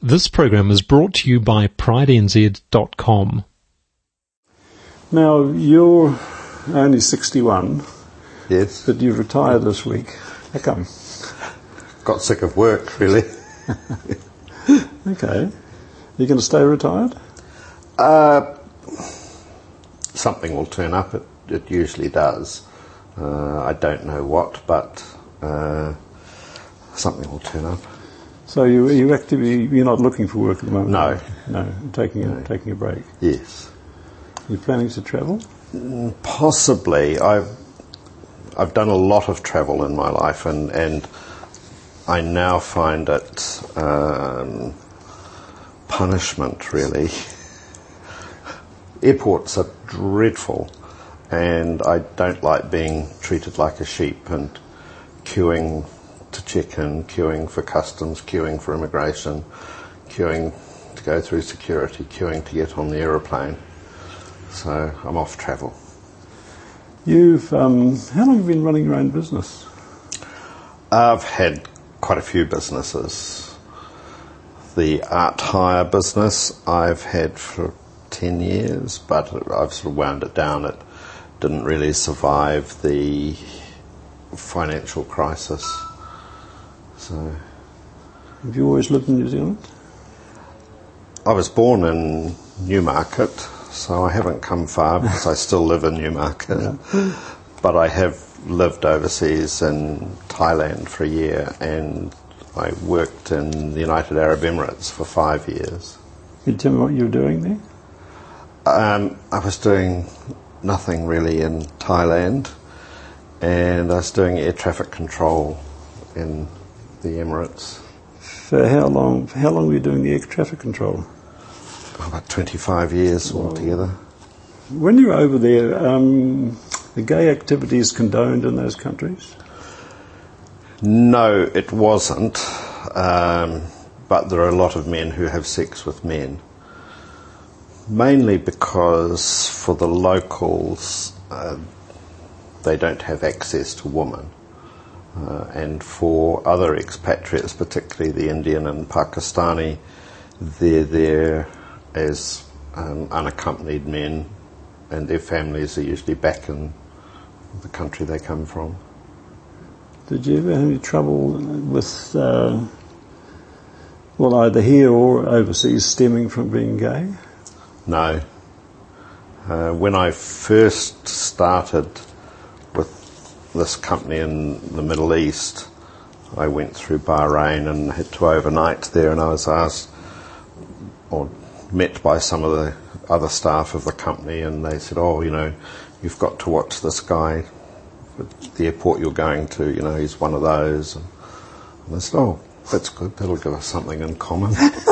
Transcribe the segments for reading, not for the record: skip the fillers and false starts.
This program is brought to you by PrideNZ.com. Now, you're only 61. Yes. But you retired this week. How come? Got sick of work, really. Okay. You going to stay retired? Something will turn up. It usually does. I don't know what, but something will turn up. So you actively, you're not looking for work at the moment? No. No, taking a break. Yes. You planning to travel? Possibly. I've done a lot of travel in my life, and I now find it punishment, really. Airports are dreadful, and I don't like being treated like a sheep and queuing to check in, queuing for customs, queuing for immigration, queuing to go through security, queuing to get on the aeroplane. So I'm off travel. You've how long have you been running your own business? I've had quite a few businesses. The art hire business I've had for 10 years, but I've sort of wound it down. It didn't really survive the financial crisis. So, have you always lived in New Zealand? I was born in Newmarket, so I haven't come far because I still live in Newmarket. Yeah. But I have lived overseas in Thailand for a year, and I worked in the United Arab Emirates for 5 years. Can you tell me what you were doing there? I was doing nothing really in Thailand, and I was doing air traffic control in the Emirates. For how long were you doing the air traffic control? About 25 years altogether. When you were over there, the gay activities condoned in those countries? No, it wasn't. But there are a lot of men who have sex with men. Mainly because for the locals, they don't have access to women. And for other expatriates, particularly the Indian and Pakistani, they're there as unaccompanied men, and their families are usually back in the country they come from. Did you ever have any trouble with, either here or overseas, stemming from being gay? No. When I first started with this company in the Middle East, I went through Bahrain and had to overnight there, and I was asked or met by some of the other staff of the company, and they said, you've got to watch this guy at the airport you're going to, he's one of those. And I said, that's good, that'll give us something in common.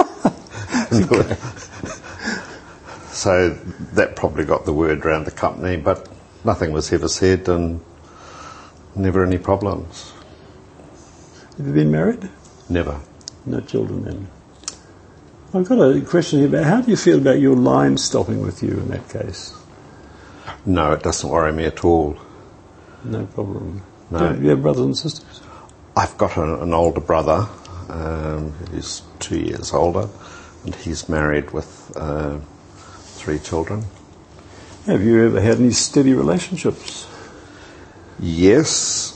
So that probably got the word around the company, but nothing was ever said and never any problems. Have you been married? Never. No children then? I've got a question here about how do you feel about your line stopping with you in that case? No, it doesn't worry me at all. No problem. No. Do you have brothers and sisters? I've got an older brother who's 2 years older, and he's married with 3 children. Have you ever had any steady relationships? Yes.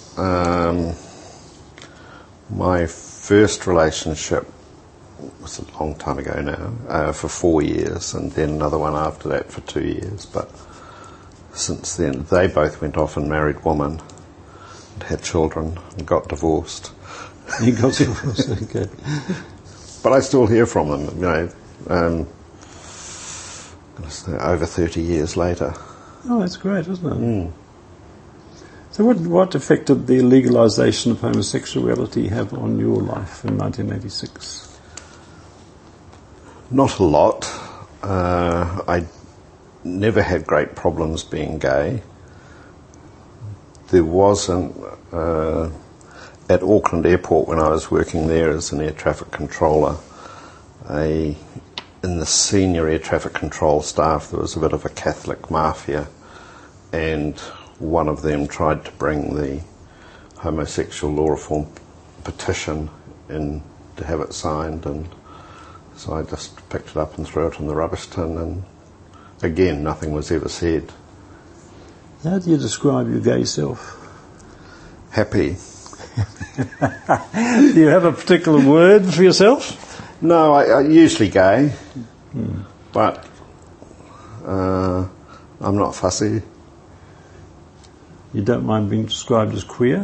My first relationship was a long time ago now, for 4 years, and then another one after that for 2 years. But since then, they both went off and married women and had children and got divorced. You got divorced, okay. But I still hear from them, over 30 years later. Oh, that's great, isn't it? Mm. So what effect did the legalisation of homosexuality have on your life in 1986? Not a lot. I never had great problems being gay. There wasn't, at Auckland Airport when I was working there as an air traffic controller, in the senior air traffic control staff there was a bit of a Catholic mafia, and one of them tried to bring the homosexual law reform petition in to have it signed, and So I just picked it up and threw it in the rubbish tin, and again, nothing was ever said. How do you describe your gay self? Happy. Do you have a particular word for yourself? No, I usually gay, but I'm not fussy. You don't mind being described as queer?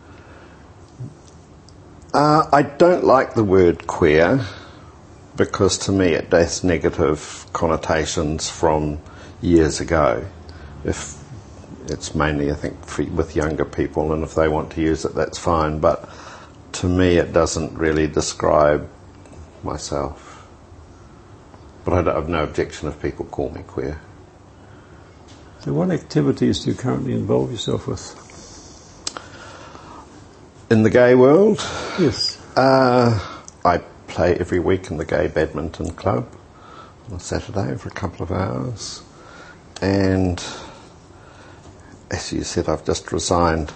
I don't like the word queer because to me it has negative connotations from years ago. If it's mainly, I think, with younger people, and if they want to use it, that's fine. But to me, it doesn't really describe myself. But I have no objection if people call me queer. So what activities do you currently involve yourself with? In the gay world? Yes. I play every week in the gay badminton club on a Saturday for a couple of hours. And as you said, I've just resigned,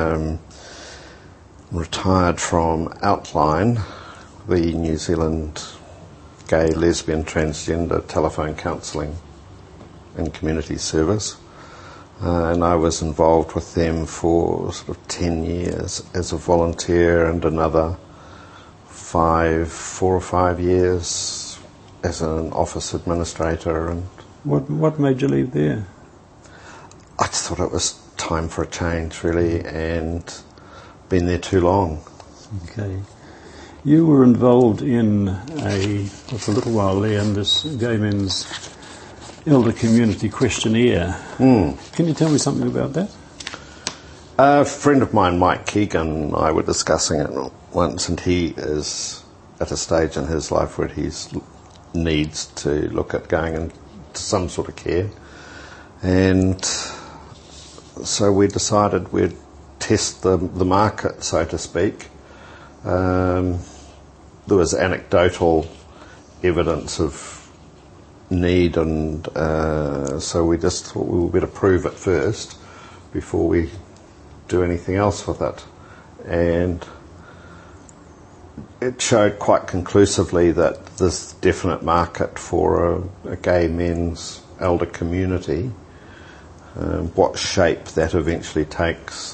retired from Outline, the New Zealand gay, lesbian, transgender telephone counselling and community service. And I was involved with them for sort of 10 years as a volunteer and another 4 or 5 years as an office administrator. And What made you leave there? I just thought it was time for a change, really, and been there too long. Okay. You were involved in for a little while there, in this Gay Men's Elder Community Questionnaire. Can you tell me something about that? A friend of mine, Mike Keegan, and I were discussing it once, and he is at a stage in his life where he needs to look at going into some sort of care. And so we decided we'd test the market, so to speak. There was anecdotal evidence of need, and so we just thought we would better prove it first before we do anything else with it. And it showed quite conclusively that there's definite market for a gay men's elder community. What shape that eventually takes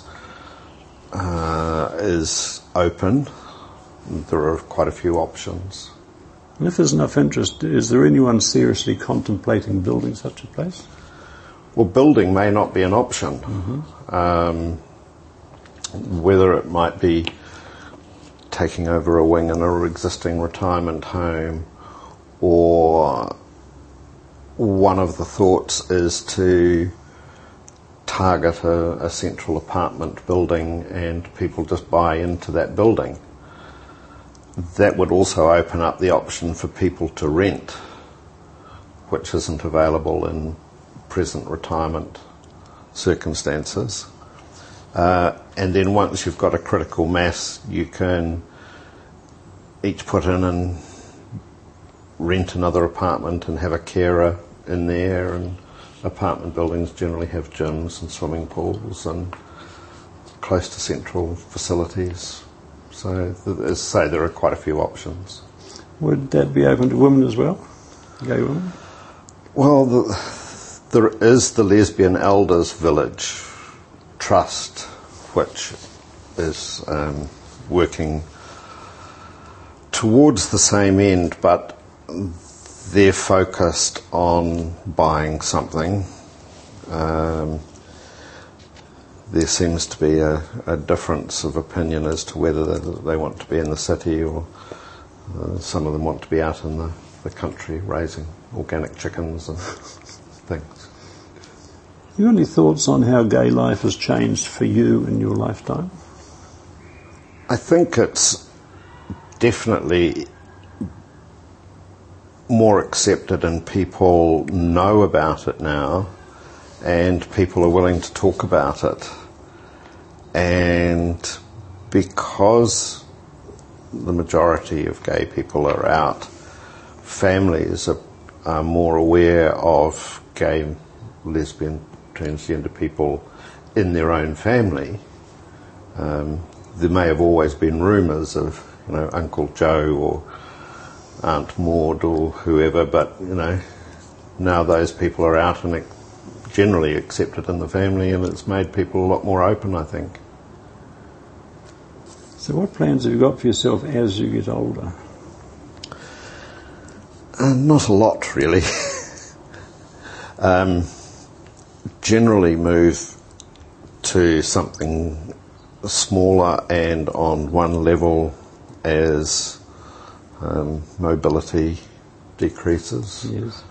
is open. There are quite a few options. And if there's enough interest, is there anyone seriously contemplating building such a place? Well, building may not be an option. Whether it might be taking over a wing in an existing retirement home, or one of the thoughts is to target a central apartment building and people just buy into that building. That would also open up the option for people to rent, which isn't available in present retirement circumstances. And then once you've got a critical mass, you can each put in and rent another apartment and have a carer in there. And apartment buildings generally have gyms and swimming pools and close to central facilities. So, as I say, there are quite a few options. Would that be open to women as well, gay women? Well, there is the Lesbian Elders Village Trust, which is working towards the same end, but they're focused on buying something. There seems to be a difference of opinion as to whether they want to be in the city, or some of them want to be out in the country raising organic chickens and things. You got any thoughts on how gay life has changed for you in your lifetime? I think it's definitely more accepted and people know about it now, and people are willing to talk about it. And because the majority of gay people are out, families are more aware of gay, lesbian, transgender people in their own family. There may have always been rumours of, Uncle Joe or Aunt Maud or whoever, but, now those people are out and generally accepted in the family, and it's made people a lot more open, I think. So what plans have you got for yourself as you get older? Not a lot, really. Generally move to something smaller and on one level as mobility decreases. Yes.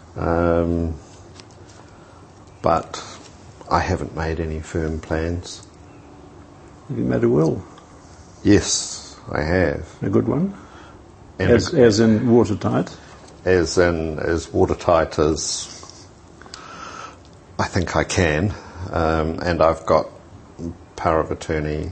But I haven't made any firm plans. Have you made a will? Yes, I have. A good one? And As in watertight? as watertight as I think I can, and I've got power of attorney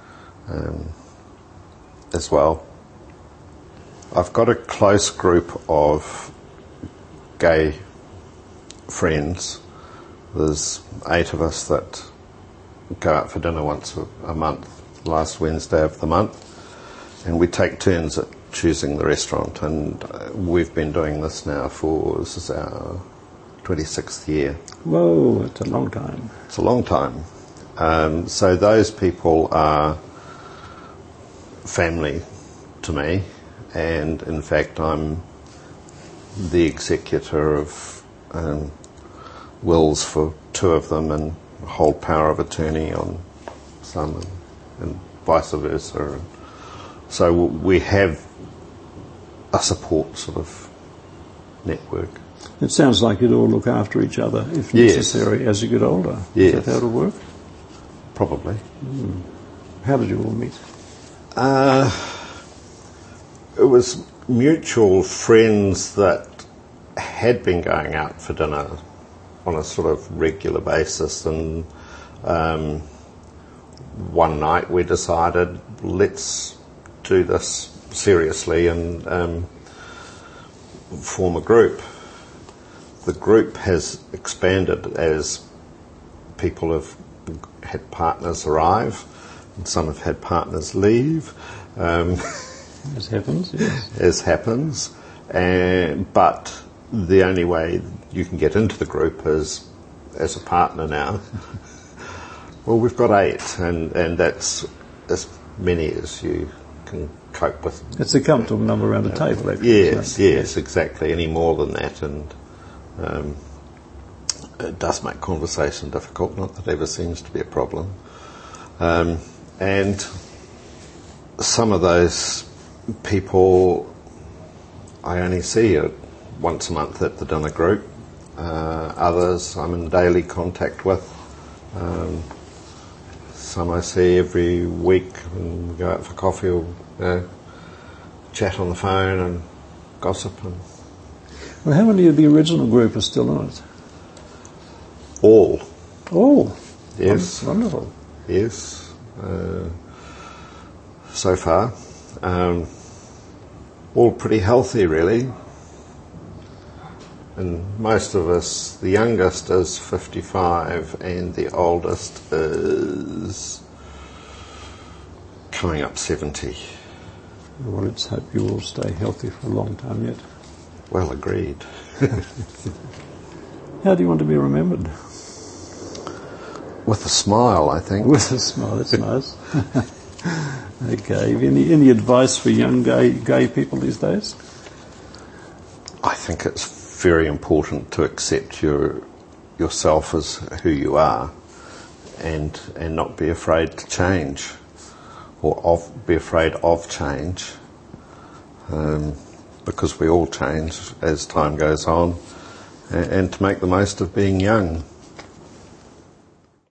as well. I've got a close group of gay friends. There's 8 of us that go out for dinner once a month, last Wednesday of the month, and we take turns at choosing the restaurant, and we've been doing this now this is our 26th year. Whoa, it's a long time. It's a long time. So those people are family to me, and in fact I'm the executor of wills for 2 of them and hold power of attorney on some, and vice versa. So we have a support sort of network. It sounds like you'd all look after each other if Yes. necessary as you get older. Yes. Is that how it'll work? Probably. How did you all meet? It was mutual friends that had been going out for dinner on a sort of regular basis, and one night we decided, let's do this seriously and form a group. The group has expanded as people have had partners arrive, and some have had partners leave. As happens, yes. As happens, but the only way you can get into the group is as a partner now. Well, we've got 8, and that's as many as you can cope with. It's a comfortable number around a table, actually. Yes, isn't it? yes, exactly. Any more than that, and it does make conversation difficult. Not that ever seems to be a problem. And some of those people I only see once a month at the dinner group. Others I'm in daily contact with. Some I see every week, and we go out for coffee or chat on the phone and gossip. And Well, how many of the original group are still in it? all, All? yes, Wonderful. yes, so far. All pretty healthy, really. And most of us, the youngest is 55 and the oldest is coming up 70. Well, let's hope you all stay healthy for a long time yet. Well, agreed. How do you want to be remembered? With a smile, I think. With a smile, that's nice. Okay, any advice for young gay people these days? I think it's very important to accept yourself as who you are, and not be afraid to change, or be afraid of change, because we all change as time goes on, and to make the most of being young.